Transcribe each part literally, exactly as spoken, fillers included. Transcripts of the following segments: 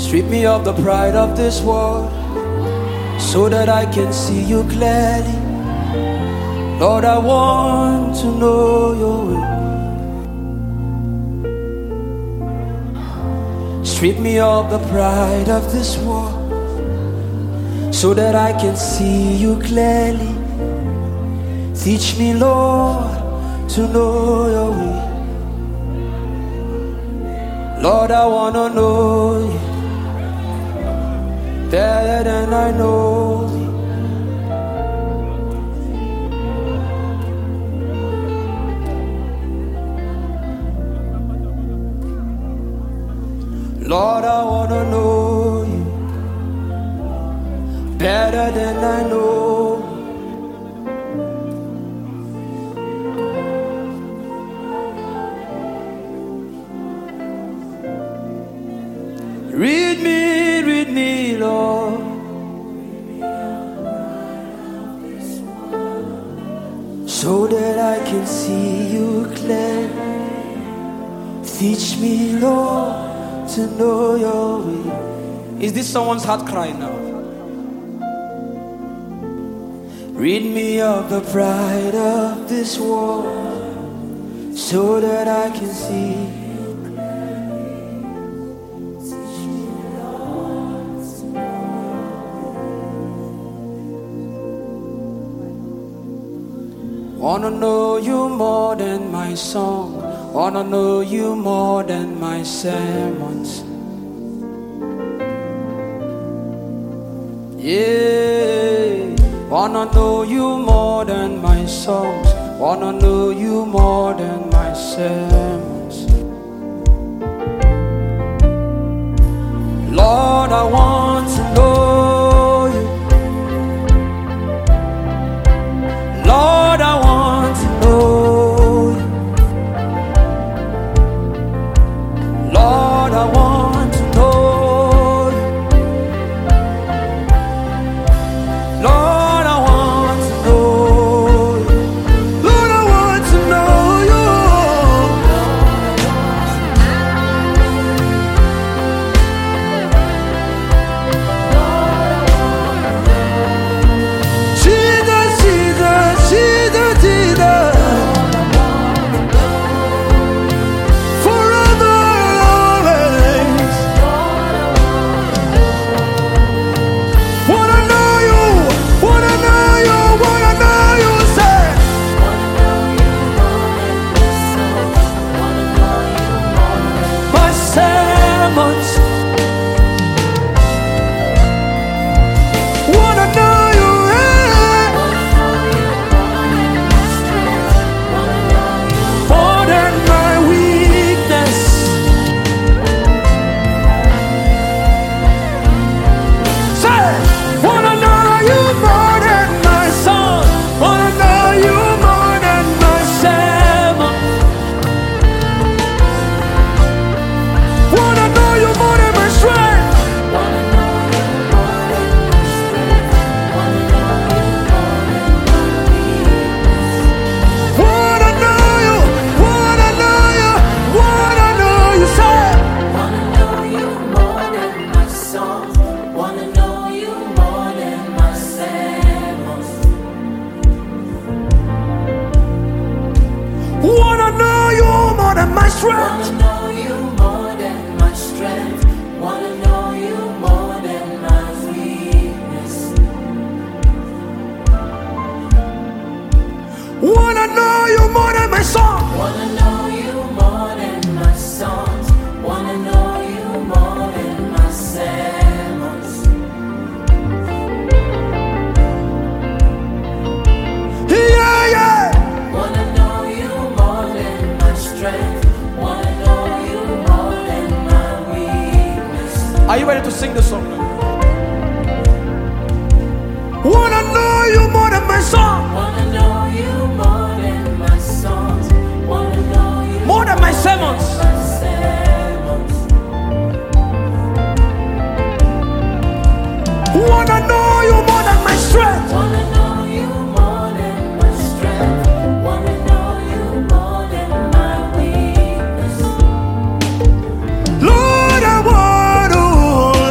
Strip me of the pride of this world, so that I can see you clearly. Lord, I want to know your will. Strip me of the pride of this world, so that I can see you clearly. Teach me, Lord, to know your will. Lord, I want to know you better than I know me. Lord, I want to know you better than I know me. Read me, read me, Lord. So that I can see you clearly. Teach me, Lord, to know your will. Is this someone's heart cry now? Rid me of the pride of this world, so that I can see. Wanna know you more than my song. Wanna know you more than my sermons. Yeah. Wanna know you more than my songs. Wanna know you more than my sermons. Lord, I want to know you. Lord, I want to know you. Lord, I want to know you. Lord, I want to know you. Lord, I want to know you. Jesus, Jesus, Jesus, Jesus. Forever always. Wanna know you, wanna know you, wanna know you, say. My sermons. Wanna know you, eh? More than my weakness. Say, wanna know you more than my song. Wanna know you more than my sermon. Wanna know you more than my strength. Wanna know you, wanna know you, wanna know you, say. Wanna know you more than my songs. Wanna know you more than my sermons. Wanna know you more than my strength. Wanna know you more than my strength. Wanna know you more than my weakness. Wanna know you more than my song. Wanna know you more than my songs. Wanna know you more than my sermons. Yeah, yeah. Wanna know you more than my strength. Wanna know you more than my weakness. Are you ready to sing the song now? Wanna know you more than my song. Wanna know you more than my songs. Wanna know you More than my sermons. my sermons. Wanna know you more than my strength. Wanna know you more than my strength. Wanna know you more than my weakness. Lord, I want to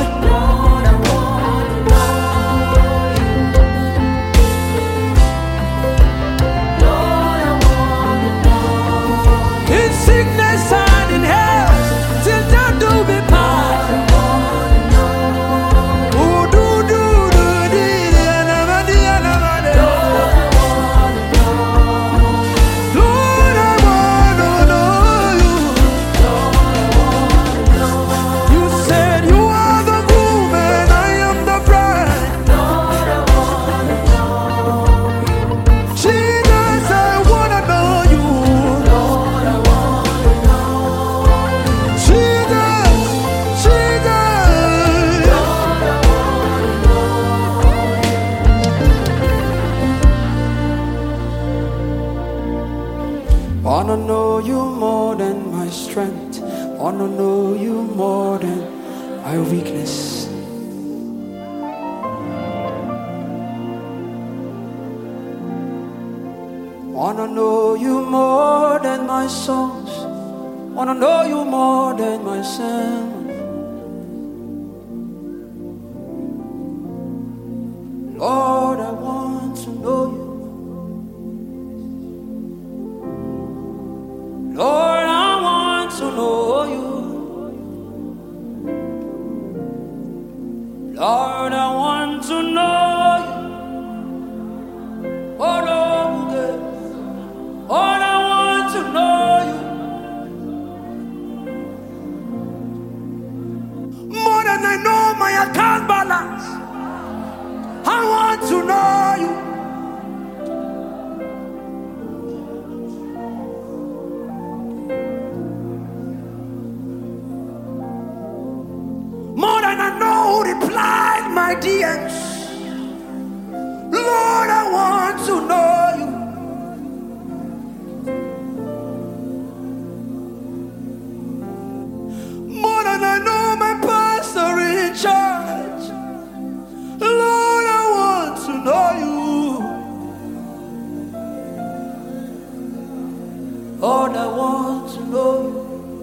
strength. Wanna know you more than my weakness. Wanna know you more than my songs. Wanna know you more than my sermons. Lord, I want to know you. Lord, I want to know you. Lord, I want to know you. Oh, Lord, Lord, I want to know you. More than I know my account balance, I want to know you. More than I know who replied my D Ms. Lord, I want to know you. More than I know my pastor in church. Lord, I want to know you. Lord, I want to know you.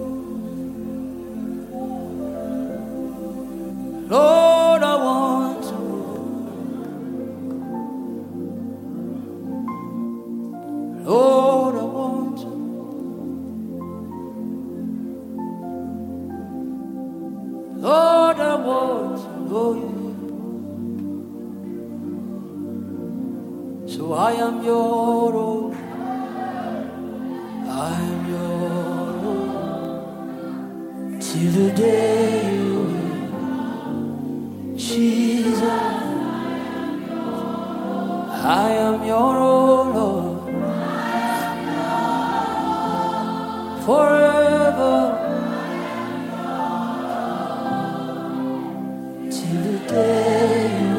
Lord, I want to know you. Lord, I want to know you. Lord, I want to know you. So I am your own. I am your own. Till the day you will, Jesus. I am your own, Lord. Forever. Till the day you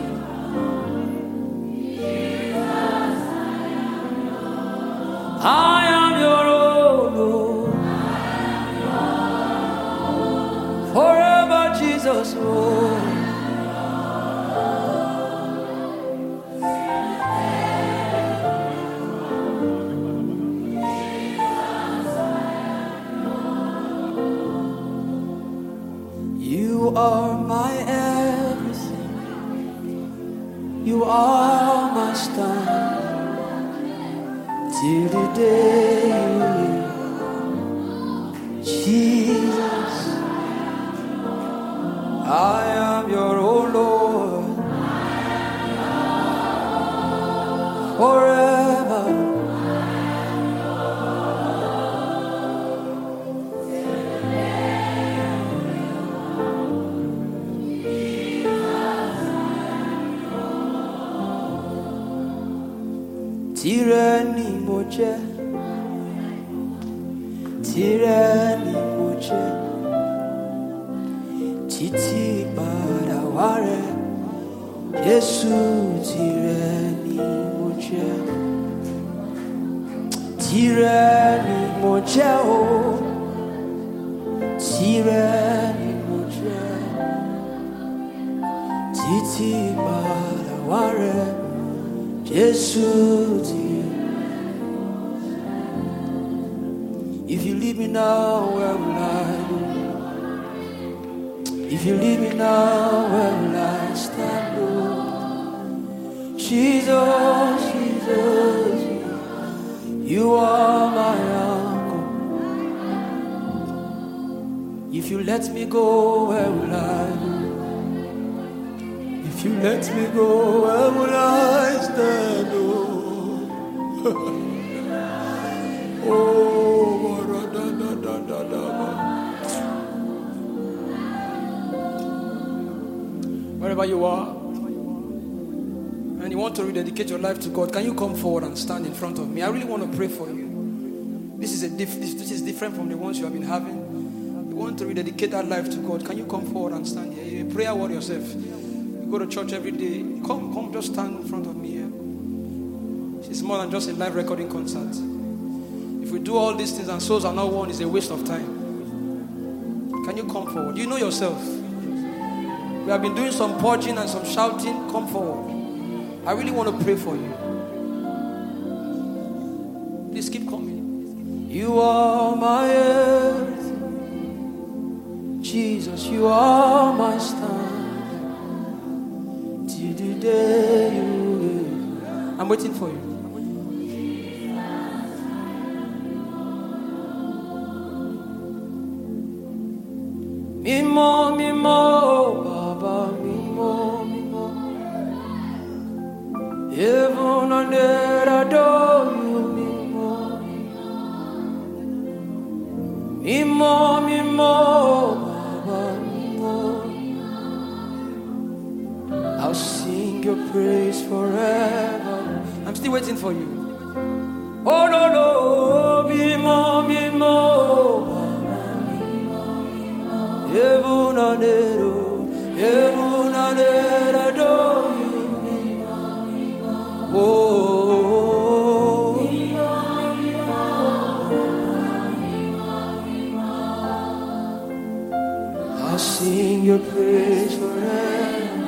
I am your own, Lord. Forever, Jesus, Lord. You are my everything. You are my star. Till the day you will, Jesus. I am your own Lord. Forever. Tyranny mo jẹ́, tyranny mo jẹ́, títí padà wá rẹ̀, Jésù tyranny mo jẹ́, tyranny mo jẹ́ o, tyranny mo jẹ́, títí padà wá rẹ̀, Jésù tyranny. If you leave me now, where will I go? If you leave me now, where will I stand? Lord? Jesus, Jesus, you are my uncle. If you let me go, where will I go? If you let me go, where will I stand? Oh, oh, da, da, da, da, da. Wherever you are, and you want to rededicate your life to God, can you come forward and stand in front of me? I really want to pray for you. This is a diff- this, this is different from the ones you have been having. You want to rededicate that life to God. Can you come forward and stand here? You're a prayer word yourself. You go to church every day. Come, come, just stand in front of me here. It's more than just a live recording concert. If we do all these things and souls are not won, it's a waste of time. Can you come forward? You know yourself. We have been doing some purging and some shouting. Come forward. I really want to pray for you. Please keep coming. You are my earth. Jesus, you are my stand. Till the day you will. I'm waiting for you. Mimo, mimo, Baba, mimo, mimo. Even on earth adore you, mimo, mimo, mimo, Baba, mimo. I'll sing your praise forever. I'm still waiting for you. Oh no no, mimo, mimo. Heaven and earth, heaven and earth adore you. Oh, I'll sing your praise forever.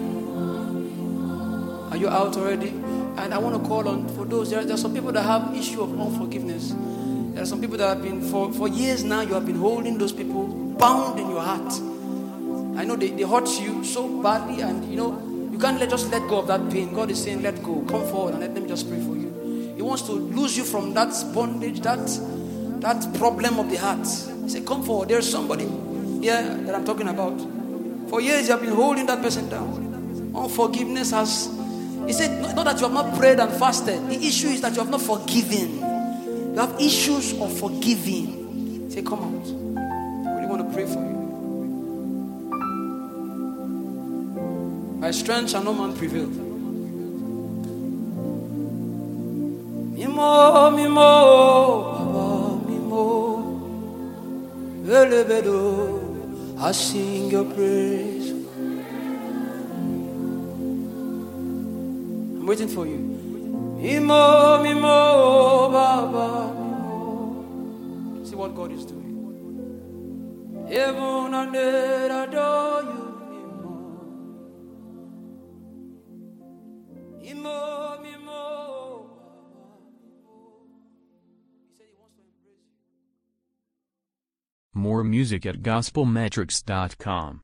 Are you out already? And I want to call on for those. There, there are some people that have issue of unforgiveness. There are some people that have been for, for years now. You have been holding those people bound in your heart. I know they, they hurt you so badly, and you know you can't let, just let go of that pain. God is saying, let go. Come forward and let them just pray for you. He wants to lose you from that bondage, that that problem of the heart. He said, come forward. There's somebody here that I'm talking about. For years you have been holding that person down. Unforgiveness has. He said, not, not that you have not prayed and fasted. The issue is that you have not forgiven. You have issues of forgiving. He said, come out. I want to pray for you. By strength shall no man prevail. Mimo, mimo, Baba, mimo. Elebedo, I sing your praise. I'm waiting for you. Mimo, mimo, Baba, mimo. See what God is doing. Heaven and earth adore you, Mimo. Mimo, Mimo. He said he wants to embrace you. More music at gospel metrics dot com.